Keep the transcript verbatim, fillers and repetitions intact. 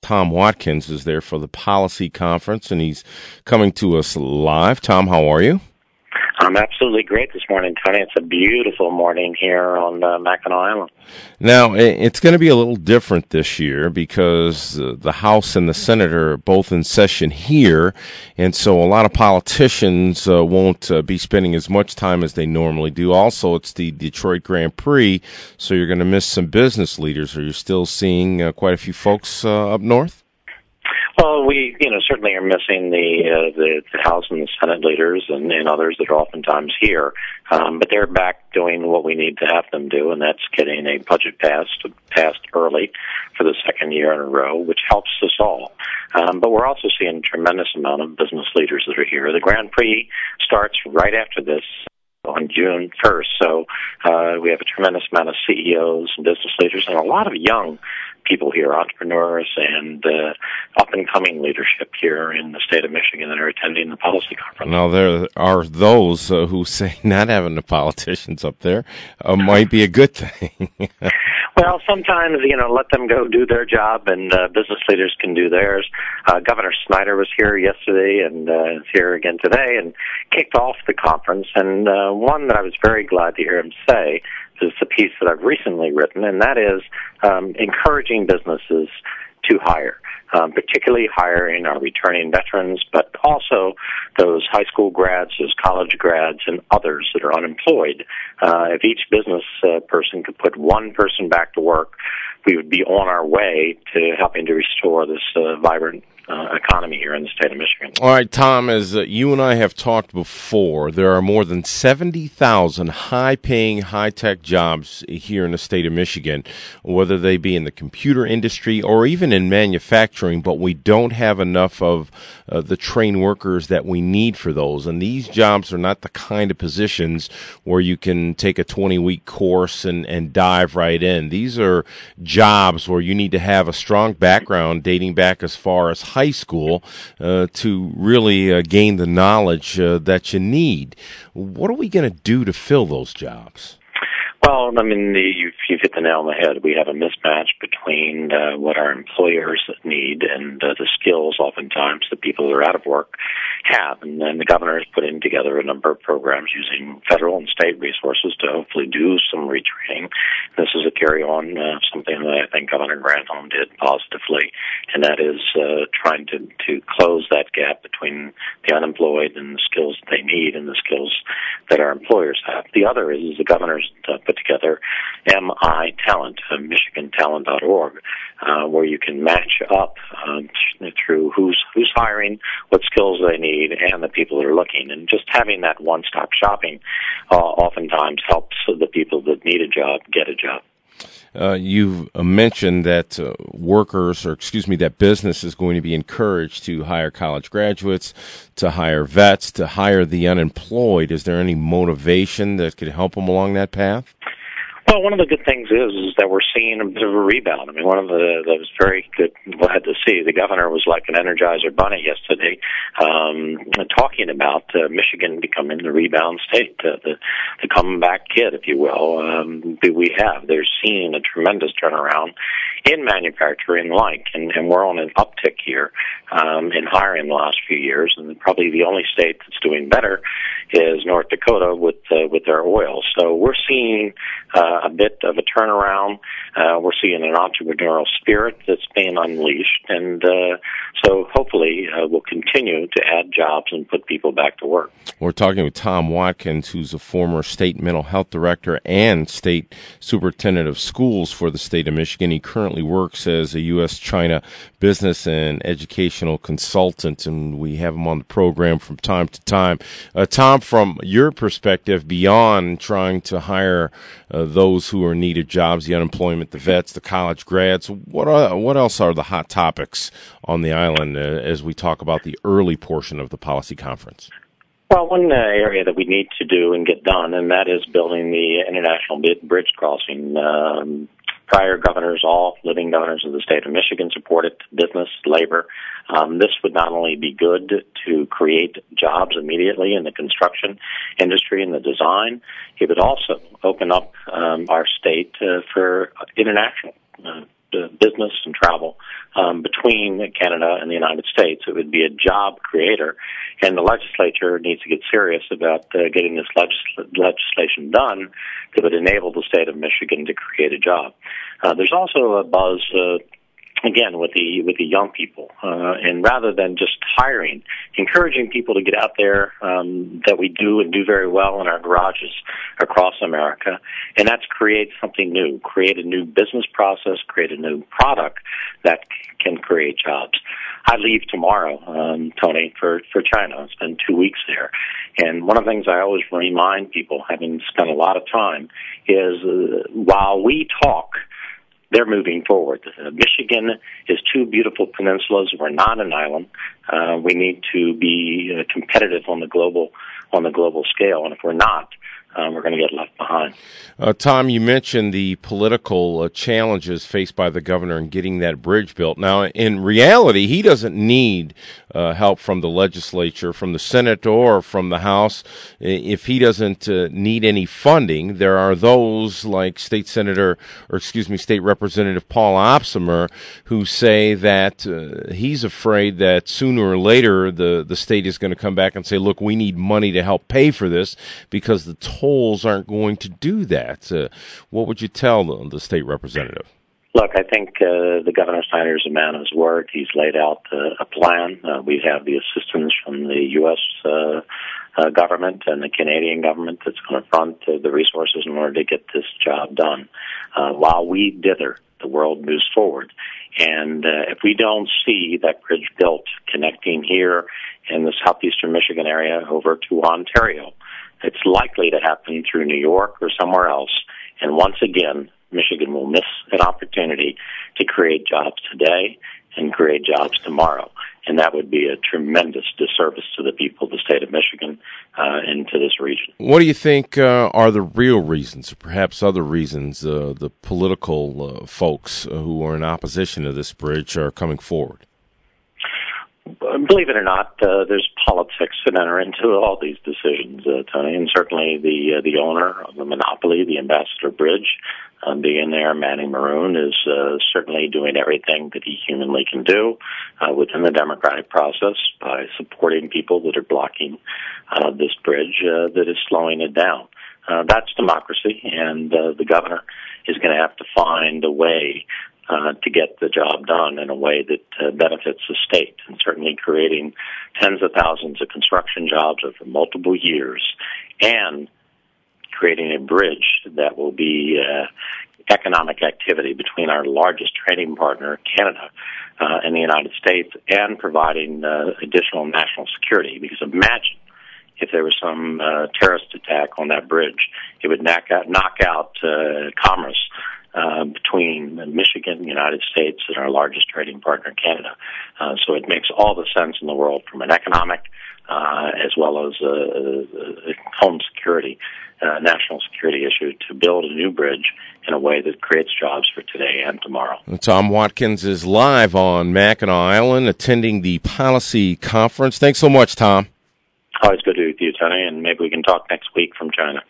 Tom Watkins is there for the policy conference, and he's coming to us live. Tom, how are you? I'm absolutely great this morning, Tony. It's a beautiful morning here on uh, Mackinac Island. Now, it's going to be a little different this year because uh, the House and the Senate are both in session here, and so a lot of politicians uh, won't uh, be spending as much time as they normally do. Also, it's the Detroit Grand Prix, so you're going to miss some business leaders. Are you still seeing uh, quite a few folks uh, up north? Well, we, you know, certainly are missing the uh, the, the House and the Senate leaders and, and others that are oftentimes here, um, but they're back doing what we need to have them do, and that's getting a budget passed passed early for the second year in a row, which helps us all. Um, but we're also seeing a tremendous amount of business leaders that are here. The Grand Prix starts right after this on June first, so uh, we have a tremendous amount of C E Os and business leaders and a lot of young people here, entrepreneurs and uh, up-and-coming leadership here in the state of Michigan that are attending the policy conference. Now, there are those uh, who say not having the politicians up there uh, might be a good thing. Well, sometimes, you know, let them go do their job, and uh, business leaders can do theirs. Uh, Governor Snyder was here yesterday and uh, is here again today and kicked off the conference, and uh, one that I was very glad to hear him say is a piece that I've recently written, and that is um, encouraging businesses to hire, um, particularly hiring our returning veterans, but also those high school grads, those college grads, and others that are unemployed. Uh, if each business uh, person could put one person back to work, we would be on our way to helping to restore this uh, vibrant Uh, economy here in the state of Michigan. All right, Tom, as uh, you and I have talked before, there are more than seventy thousand high-paying, high-tech jobs here in the state of Michigan, whether they be in the computer industry or even in manufacturing, but we don't have enough of uh, the trained workers that we need for those. And these jobs are not the kind of positions where you can take a twenty-week course and, and dive right in. These are jobs where you need to have a strong background dating back as far as high high school uh, to really uh, gain the knowledge uh, that you need. What are we going to do to fill those jobs? Well, I mean, the, you've, you've hit the nail on the head. We have a mismatch between uh, what our employers need and uh, the skills, oftentimes, the people that are out of work have. And then the governor is putting together a number of programs using federal and state resources to hopefully do some retraining. This is a carry-on, uh, something that I think Governor Granholm did positively, and that is uh, trying to, to close that gap between the unemployed and the skills that they need and the skills that our employers have. The other is the governor's uh, put together M I Talent, uh, Michigan Talent dot org, uh, where you can match up uh, through who's who's hiring, what skills they need, and the people that are looking. And just having that one-stop shopping uh, oftentimes helps the people that need a job get a job. Uh, you've mentioned that uh, workers, or excuse me, that business is going to be encouraged to hire college graduates, to hire vets, to hire the unemployed. Is there any motivation that could help them along that path? Well, one of the good things is is that we're seeing a bit of a rebound. I mean, one of the that was very good, glad to see. The governor was like an Energizer bunny yesterday, um, talking about uh, Michigan becoming the rebound state, uh, the the comeback kid, if you will. Um, that we have. They're seeing a tremendous turnaround in manufacturing, like, and, and we're on an uptick here um, in hiring the last few years. And probably the only state that's doing better is North Dakota with uh, with their oil. So we're seeing Uh, a bit of a turnaround. Uh, we're seeing an entrepreneurial spirit that's being unleashed, and uh, so hopefully uh, we'll continue to add jobs and put people back to work. We're talking with Tom Watkins, who's a former state mental health director and state superintendent of schools for the state of Michigan. He currently works as a U S China business and educational consultant, and we have him on the program from time to time. Uh, Tom, from your perspective, beyond trying to hire uh, those who are in need of jobs, the unemployment, the vets, the college grads, what are, what else are the hot topics on the island uh, as we talk about the early portion of the policy conference? Well, one uh, area that we need to do and get done, and that is building the international bridge crossing. Um, prior governors, all living governors of the state of Michigan, supported business, labor. Um, this would not only be good to create jobs immediately in the construction industry and the design, it would also open up um, our state uh, for international uh, uh, business and travel um, between Canada and the United States. It would be a job creator, and the legislature needs to get serious about uh, getting this legis- legislation done that would enable the state of Michigan to create a job. Uh, there's also a buzz uh, again, with the with the young people, uh, and rather than just hiring, encouraging people to get out there um, that we do and do very well in our garages across America, and that's create something new, create a new business process, create a new product that can create jobs. I leave tomorrow, um, Tony, for, for China. It's been two weeks there. And one of the things I always remind people, having spent a lot of time, is uh, while we talk, they're moving forward. Uh, Michigan is two beautiful peninsulas. We're not an island. Uh, we need to be uh, competitive on the global on the global scale, and if we're not, um, we're going to get left behind. Uh, Tom, you mentioned the political uh, challenges faced by the governor in getting that bridge built. Now, in reality, he doesn't need uh, help from the legislature, from the Senate, or from the House. If he doesn't uh, need any funding, there are those like State Senator, or excuse me, State Representative Paul Opsimer, who say that uh, he's afraid that sooner or later the, the state is going to come back and say, look, we need money to help pay for this because the tolls aren't going to do that. Uh, what would you tell the, the state representative? Look, I think uh, the Governor Snyder is a man of his word. He's laid out uh, a plan. Uh, we have the assistance from the U S Uh, uh, government and the Canadian government that's going to front uh, the resources in order to get this job done. Uh, while we dither, the world moves forward. And uh, if we don't see that bridge built connecting here in the southeastern Michigan area over to Ontario, it's likely to happen through New York or somewhere else. And once again, Michigan will miss an opportunity to create jobs today and create jobs tomorrow. And that would be a tremendous disservice to the people of the state of Michigan uh, and to this region. What do you think uh, are the real reasons, or perhaps other reasons, uh, the political uh, folks who are in opposition to this bridge are coming forward? Believe it or not, uh, there's politics that enter into all these decisions, uh, Tony, and certainly the uh, the owner of the monopoly, the Ambassador Bridge, um, being there, Manny Maroon, is uh, certainly doing everything that he humanly can do uh, within the democratic process by supporting people that are blocking uh, this bridge uh, that is slowing it down. Uh, that's democracy, and uh, the governor is going to have to find a way Uh, to get the job done in a way that uh, benefits the state, and certainly creating tens of thousands of construction jobs over multiple years and creating a bridge that will be uh, economic activity between our largest trading partner, Canada, uh, and the United States, and providing uh, additional national security. Because imagine if there was some uh, terrorist attack on that bridge, it would knock out, knock out uh, commerce Uh, between Michigan, the United States, and our largest trading partner, Canada. Uh, so it makes all the sense in the world from an economic uh, as well as a, a home security, uh, national security issue to build a new bridge in a way that creates jobs for today and tomorrow. Tom Watkins is live on Mackinac Island attending the policy conference. Thanks so much, Tom. Always good to be with you, Tony, and maybe we can talk next week from China.